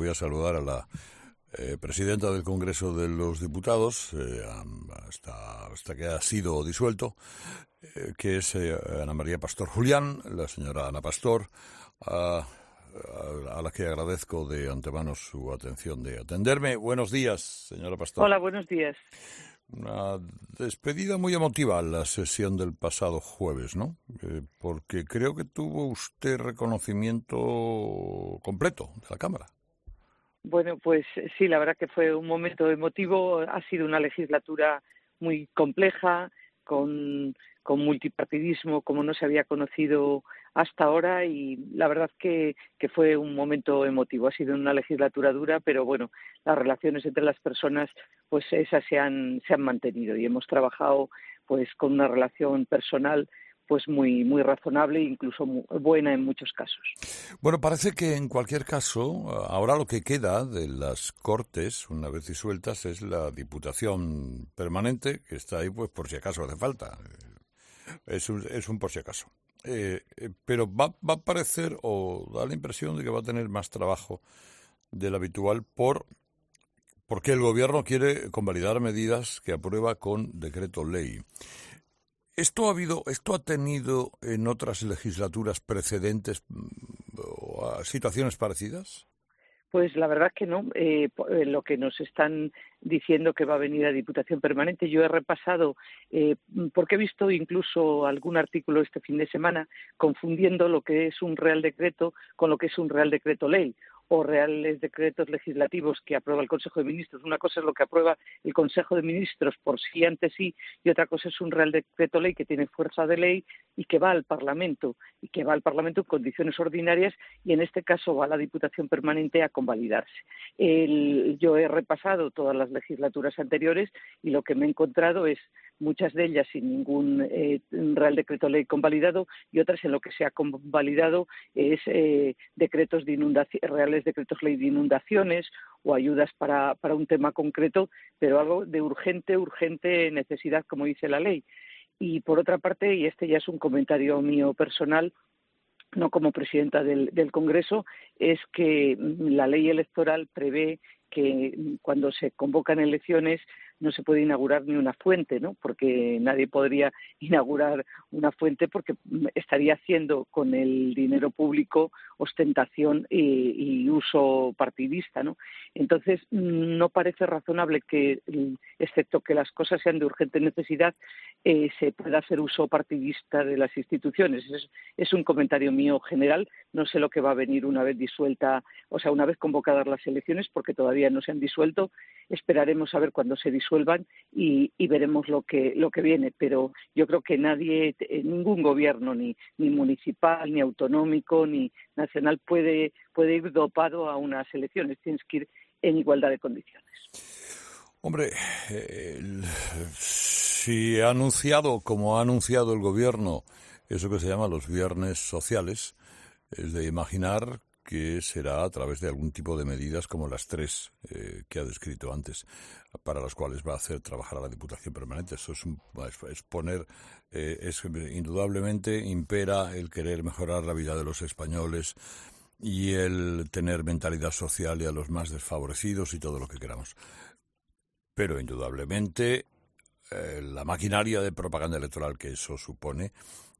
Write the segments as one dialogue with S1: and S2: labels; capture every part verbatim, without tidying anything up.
S1: voy a saludar a la eh, presidenta del Congreso de los Diputados, eh, hasta, hasta que ha sido disuelto, eh, que es eh, Ana María Pastor Julián, la señora Ana Pastor, a, a, a la que agradezco de antemano su atención de atenderme. Buenos días, señora Pastor.
S2: Hola, buenos días.
S1: Una despedida muy emotiva la sesión del pasado jueves, ¿no? Eh, porque creo que tuvo usted reconocimiento completo de la Cámara.
S2: Bueno, pues sí, la verdad que fue un momento emotivo. Ha sido una legislatura muy compleja, con, con multipartidismo como no se había conocido hasta ahora, y la verdad que, que fue un momento emotivo. Ha sido una legislatura dura, pero bueno, las relaciones entre las personas, pues esas se han, se han mantenido, y hemos trabajado pues con una relación personal pues muy muy razonable e incluso muy buena en muchos casos.
S1: Bueno, parece que en cualquier caso, ahora lo que queda de las Cortes, una vez disueltas, es la Diputación Permanente, que está ahí pues por si acaso hace falta. Es un, es un por si acaso. Eh, eh, pero va, va a parecer, o da la impresión de que va a tener más trabajo del habitual por porque el Gobierno quiere convalidar medidas que aprueba con decreto ley. ¿Esto ha habido, esto ha tenido en otras legislaturas precedentes o situaciones parecidas?
S2: Pues la verdad que no. Eh, lo que nos están diciendo que va a venir a Diputación Permanente, yo he repasado, eh, porque he visto incluso algún artículo este fin de semana confundiendo lo que es un Real Decreto con lo que es un Real Decreto Ley, o reales decretos legislativos que aprueba el Consejo de Ministros. Una cosa es lo que aprueba el Consejo de Ministros por sí ante sí, y otra cosa es un Real Decreto Ley que tiene fuerza de ley y que va al Parlamento, y que va al Parlamento en condiciones ordinarias, y en este caso va a la Diputación Permanente a convalidarse. El, yo he repasado todas las legislaturas anteriores y lo que me he encontrado es muchas de ellas sin ningún eh, Real Decreto Ley convalidado, y otras en lo que se ha convalidado es eh, decretos de inundación, reales decretos ley de inundaciones o ayudas para, para un tema concreto, pero algo de urgente, urgente necesidad, como dice la ley. Y por otra parte, y este ya es un comentario mío personal, no como presidenta del, del Congreso, es que la ley electoral prevé que cuando se convocan elecciones no se puede inaugurar ni una fuente, ¿no? Porque nadie podría inaugurar una fuente porque estaría haciendo con el dinero público ostentación y, y uso partidista, ¿no? Entonces, no parece razonable que, excepto que las cosas sean de urgente necesidad, eh, se pueda hacer uso partidista de las instituciones. Es, es un comentario mío general. No sé lo que va a venir una vez disuelta, o sea, una vez convocadas las elecciones, porque todavía no se han disuelto. Esperaremos a ver cuándo se disuelvan y, y veremos lo que lo que viene. Pero yo creo que nadie, ningún gobierno, ni, ni municipal, ni autonómico, ni nacional, puede, puede ir dopado a unas elecciones. Tienes que ir en igualdad de condiciones.
S1: Hombre, el, si ha anunciado, como ha anunciado el gobierno, eso que se llama los viernes sociales, es de imaginar que será a través de algún tipo de medidas como las tres eh, que ha descrito antes, para las cuales va a hacer trabajar a la Diputación Permanente. Eso es, un, es, es poner, eh, es indudablemente impera el querer mejorar la vida de los españoles y el tener mentalidad social y a los más desfavorecidos y todo lo que queramos. Pero indudablemente eh, la maquinaria de propaganda electoral que eso supone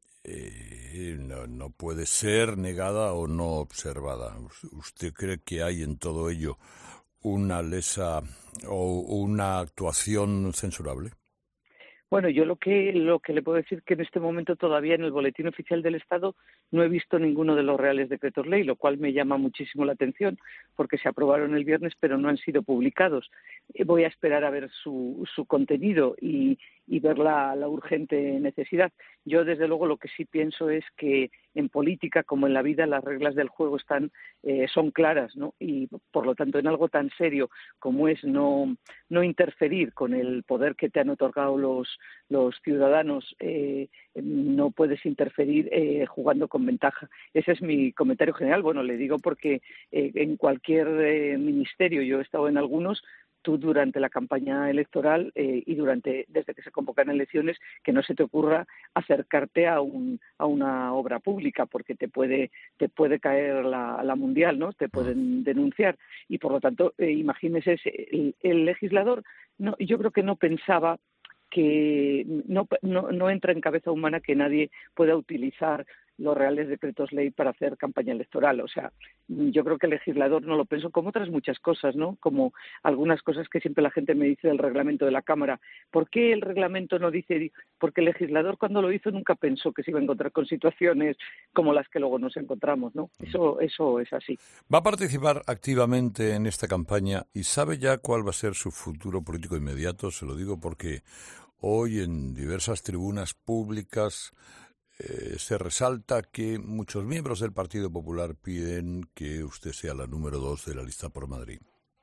S1: Eh, no, no puede ser negada o no observada. ¿Usted cree que hay en todo ello una lesa o una actuación censurable?
S2: Bueno, yo lo que lo que le puedo decir que en este momento todavía en el Boletín Oficial del Estado no he visto ninguno de los reales decretos ley, lo cual me llama muchísimo la atención porque se aprobaron el viernes pero no han sido publicados. Voy a esperar a ver su, su contenido y, y ver la, la urgente necesidad. Yo, desde luego, lo que sí pienso es que en política, como en la vida, las reglas del juego están eh, son claras, ¿no? Y, por lo tanto, en algo tan serio como es no, no interferir con el poder que te han otorgado los, los ciudadanos, eh, no puedes interferir eh, jugando con ventaja. Ese es mi comentario general. Bueno, le digo porque eh, en cualquier eh, ministerio, yo he estado en algunos, tú durante la campaña electoral eh, y durante desde que se convocan elecciones, que no se te ocurra acercarte a un a una obra pública, porque te puede te puede caer la, la mundial, ¿no? Te pueden denunciar y por lo tanto eh, imagínese el, el legislador. No, yo creo que no pensaba que no, no, no entra en cabeza humana que nadie pueda utilizar los reales decretos ley para hacer campaña electoral. O sea, yo creo que el legislador no lo pensó, como otras muchas cosas, ¿no? Como algunas cosas que siempre la gente me dice del reglamento de la Cámara. ¿Por qué el reglamento no dice? Porque el legislador cuando lo hizo nunca pensó que se iba a encontrar con situaciones como las que luego nos encontramos, ¿no? Eso, eso es así.
S1: Va a participar activamente en esta campaña y sabe ya cuál va a ser su futuro político inmediato. Se lo digo porque hoy en diversas tribunas públicas Eh, se resalta que muchos miembros del Partido Popular piden que usted sea la número dos de la lista por Madrid.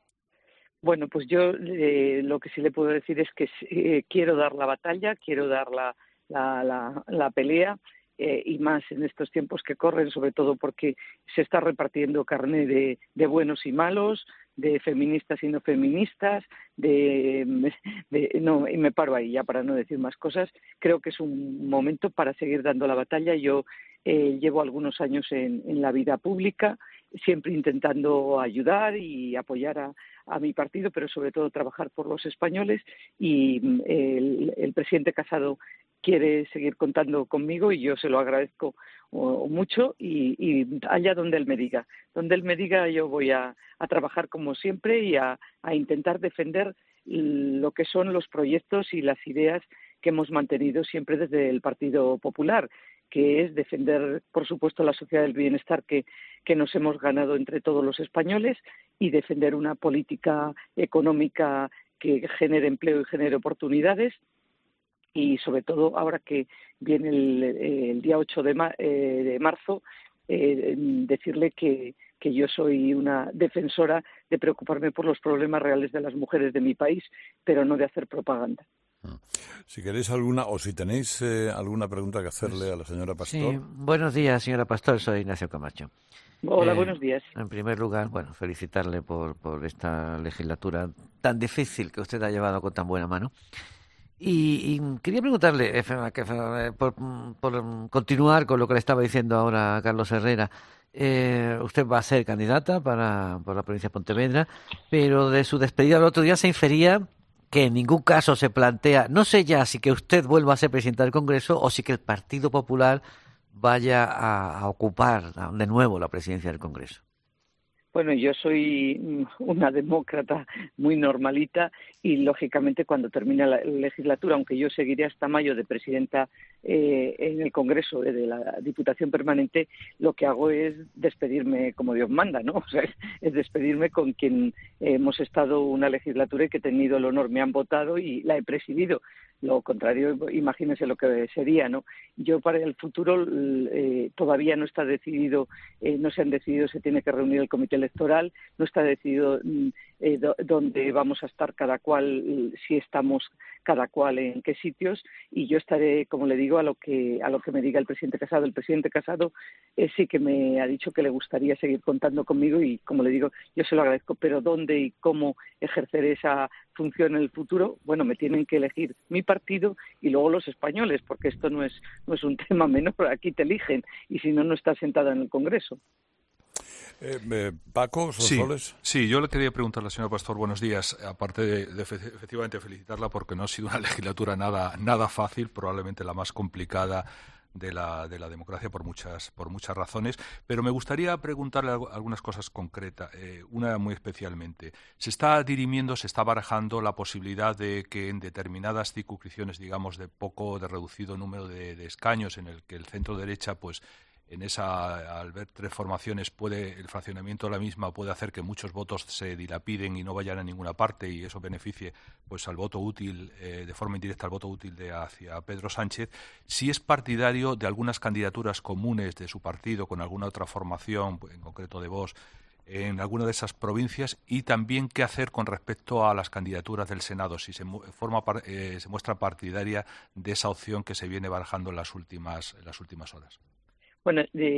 S2: Bueno, pues yo eh, lo que sí le puedo decir es que eh, quiero dar la batalla, quiero dar la, la, la, la pelea, eh, y más en estos tiempos que corren, sobre todo porque se está repartiendo carné de, de buenos y malos, de feministas y no feministas, de, de no, y me paro ahí ya para no decir más cosas. Creo que es un momento para seguir dando la batalla. Yo eh, llevo algunos años en, en la vida pública, siempre intentando ayudar y apoyar a, a mi partido, pero sobre todo trabajar por los españoles, y el, el presidente Casado quiere seguir contando conmigo y yo se lo agradezco uh, mucho y, y allá donde él me diga. Donde él me diga yo voy a, a trabajar como siempre y a, a intentar defender lo que son los proyectos y las ideas que hemos mantenido siempre desde el Partido Popular, que es defender, por supuesto, la sociedad del bienestar que, que nos hemos ganado entre todos los españoles y defender una política económica que genere empleo y genere oportunidades. Y sobre todo ahora que viene el, el día ocho de, ma, eh, de marzo, eh, decirle que, que yo soy una defensora de preocuparme por los problemas reales de las mujeres de mi país, pero no de hacer propaganda.
S1: Si queréis alguna, o si tenéis eh, alguna pregunta que hacerle a la señora Pastor.
S3: Sí, buenos días, señora Pastor, soy Ignacio Camacho.
S2: Hola,
S3: eh,
S2: buenos días.
S3: En primer lugar, bueno, felicitarle por, por esta legislatura tan difícil que usted ha llevado con tan buena mano. Y, y quería preguntarle, eh, por, por continuar con lo que le estaba diciendo ahora a Carlos Herrera, eh, usted va a ser candidata para por la provincia de Pontevedra, pero de su despedida el otro día se infería que en ningún caso se plantea, no sé ya si que usted vuelva a ser presidenta del Congreso o si que el Partido Popular vaya a, a ocupar de nuevo la presidencia del Congreso.
S2: Bueno, yo soy una demócrata muy normalita y, lógicamente, cuando termine la legislatura, aunque yo seguiré hasta mayo de presidenta eh, en el Congreso eh, de la Diputación Permanente, lo que hago es despedirme como Dios manda, ¿no? O sea, es, es despedirme con quien eh, hemos estado una legislatura y que he tenido el honor, me han votado y la he presidido. Lo contrario, imagínense lo que sería, ¿no? Yo para el futuro eh, todavía no está decidido, eh, no se han decidido, se tiene que reunir el comité electoral, no está decidido eh, do, dónde vamos a estar cada cual, si estamos cada cual en qué sitios, y yo estaré, como le digo, a lo que a lo que me diga el presidente Casado. El presidente Casado eh, sí que me ha dicho que le gustaría seguir contando conmigo y, como le digo, yo se lo agradezco, pero dónde y cómo ejercer esa función en el futuro, bueno, me tienen que elegir mi partido y luego los españoles, porque esto no es no es un tema menor, aquí te eligen y si no, no estás sentada en el Congreso.
S1: Eh, eh, Paco, Sonsoles.
S4: Sí, sí, yo le quería preguntar a la señora Pastor, buenos días, aparte de, de efectivamente felicitarla porque no ha sido una legislatura nada, nada fácil, probablemente la más complicada de la, de la democracia por muchas, por muchas razones, pero me gustaría preguntarle algunas cosas concretas, eh, una muy especialmente. Se está dirimiendo, se está barajando la posibilidad de que en determinadas circunscripciones, digamos, de poco, de reducido número de, de escaños, en el que el centro derecha, pues, en esa, al ver tres formaciones, puede el fraccionamiento de la misma puede hacer que muchos votos se dilapiden y no vayan a ninguna parte y eso beneficie pues al voto útil, eh, de forma indirecta al voto útil de hacia Pedro Sánchez. Si es partidario de algunas candidaturas comunes de su partido con alguna otra formación, en concreto de Vox, en alguna de esas provincias, y también qué hacer con respecto a las candidaturas del Senado, si se, forma, eh, se muestra partidaria de esa opción que se viene barajando en las últimas, en las últimas horas.
S2: Bueno, de,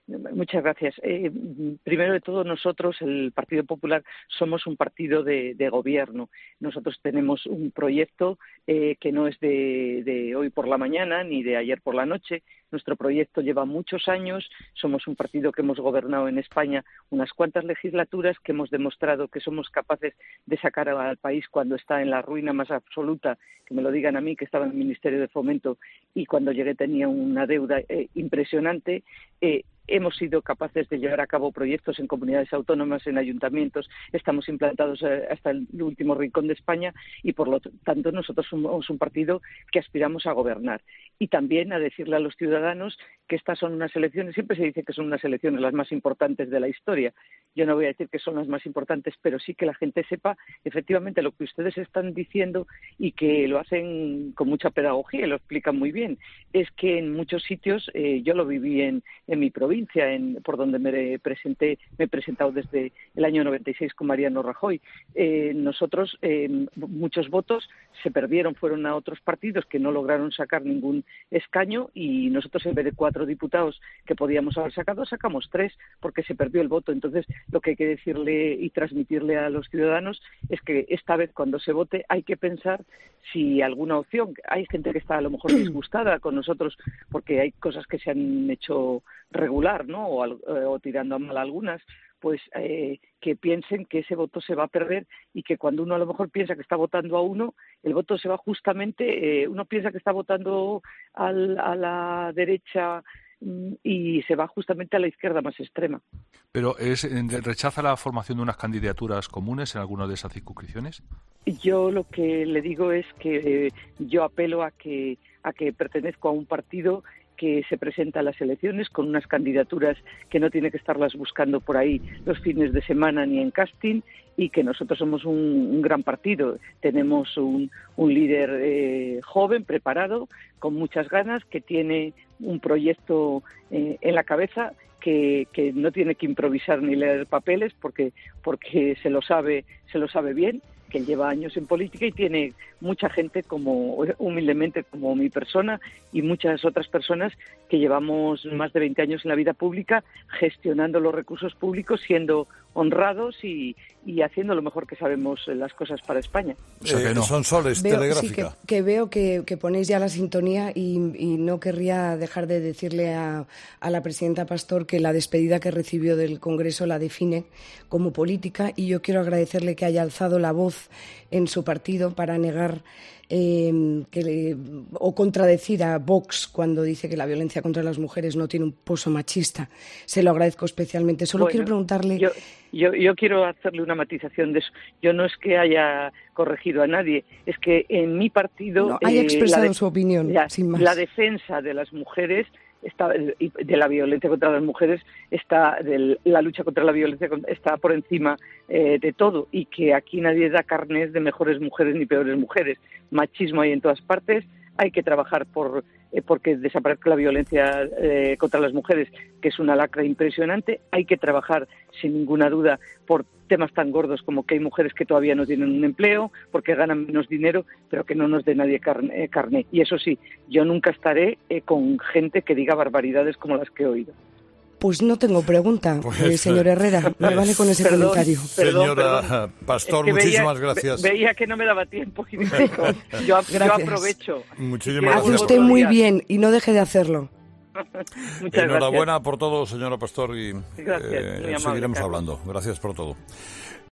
S2: Muchas gracias. Eh, primero de todo, nosotros, el Partido Popular, somos un partido de, de gobierno. Nosotros tenemos un proyecto eh, que no es de, de hoy por la mañana ni de ayer por la noche. Nuestro proyecto lleva muchos años. Somos un partido que hemos gobernado en España unas cuantas legislaturas, que hemos demostrado que somos capaces de sacar al país cuando está en la ruina más absoluta. Que me lo digan a mí, que estaba en el Ministerio de Fomento y cuando llegué tenía una deuda eh, impresionante. Eh, Hemos sido capaces de llevar a cabo proyectos en comunidades autónomas, en ayuntamientos, estamos implantados hasta el último rincón de España y, por lo tanto, nosotros somos un partido que aspiramos a gobernar. Y también a decirle a los ciudadanos que estas son unas elecciones, siempre se dice que son unas elecciones las más importantes de la historia. Yo no voy a decir que son las más importantes, pero sí que la gente sepa efectivamente lo que ustedes están diciendo y que lo hacen con mucha pedagogía y lo explican muy bien. Es que en muchos sitios, eh, yo lo viví en, en mi provincia, En, por donde me presenté, me he presentado desde el año noventa y seis con Mariano Rajoy. Eh, nosotros, eh, muchos votos se perdieron, fueron a otros partidos que no lograron sacar ningún escaño y nosotros, en vez de cuatro diputados que podíamos haber sacado, sacamos tres porque se perdió el voto. Entonces, lo que hay que decirle y transmitirle a los ciudadanos es que esta vez, cuando se vote, hay que pensar si alguna opción. Hay gente que está a lo mejor disgustada con nosotros porque hay cosas que se han hecho regular, ¿no? O, o tirando a mal algunas, pues eh, que piensen que ese voto se va a perder y que cuando uno a lo mejor piensa que está votando a uno, el voto se va justamente, eh, uno piensa que está votando al, a la derecha y se va justamente a la izquierda más extrema.
S4: ¿Pero es, rechaza la formación de unas candidaturas comunes en alguna de esas circunscripciones?
S2: Yo lo que le digo es que eh, yo apelo a que, a que pertenezco a un partido que se presenta a las elecciones con unas candidaturas que no tiene que estarlas buscando por ahí los fines de semana ni en casting, y que nosotros somos un, un gran partido. Tenemos un, un líder eh, joven, preparado, con muchas ganas, que tiene un proyecto eh, en la cabeza, que, que no tiene que improvisar ni leer papeles porque, porque se lo sabe, se lo sabe bien, que lleva años en política y tiene mucha gente, como humildemente como mi persona y muchas otras personas que llevamos más de veinte años en la vida pública gestionando los recursos públicos, siendo honrados y, y haciendo lo mejor que sabemos las cosas para España.
S1: Eh, no. Son soles,
S5: veo,
S1: telegráfica.
S5: Sí, que, que veo que, que ponéis ya la sintonía y, y no querría dejar de decirle a, a la presidenta Pastor que la despedida que recibió del Congreso la define como política, y yo quiero agradecerle que haya alzado la voz en su partido para negar eh, que le, o contradecir a Vox cuando dice que la violencia contra las mujeres no tiene un pozo machista. Se lo agradezco especialmente. Solo
S2: bueno,
S5: quiero preguntarle...
S2: Yo, yo, yo quiero hacerle una matización de eso. Yo no es que haya corregido a nadie, es que en mi partido...
S5: No, haya expresado
S2: eh, de,
S5: su opinión,
S2: la,
S5: sin más.
S2: La defensa de las mujeres... Está, de la violencia contra las mujeres, está de la lucha contra la violencia está por encima eh, de todo, y que aquí nadie da carnet de mejores mujeres ni peores mujeres. Machismo hay en todas partes. Hay que trabajar por eh, porque desaparezca la violencia eh, contra las mujeres, que es una lacra impresionante. Hay que trabajar, sin ninguna duda, por temas tan gordos como que hay mujeres que todavía no tienen un empleo, porque ganan menos dinero, pero que no nos dé nadie carne. Eh, carne. Y eso sí, yo nunca estaré eh, con gente que diga barbaridades como las que he oído.
S5: Pues no tengo pregunta, pues, eh, señor Herrera. Me vale con ese
S2: perdón,
S5: comentario.
S2: Perdón,
S1: Señora
S2: perdón.
S1: Pastor,
S2: es que
S1: muchísimas
S2: veía,
S1: gracias.
S2: Veía que no me daba tiempo. Y dije, yo, yo aprovecho.
S1: Muchísimas
S5: Hace
S1: gracias.
S5: usted muy bien y no deje de hacerlo.
S2: Muchas
S1: Enhorabuena
S2: gracias.
S1: por todo, señora Pastor, y
S2: Gracias,
S1: eh,
S2: muy amable,
S1: seguiremos
S2: Carlos.
S1: hablando. Gracias por todo.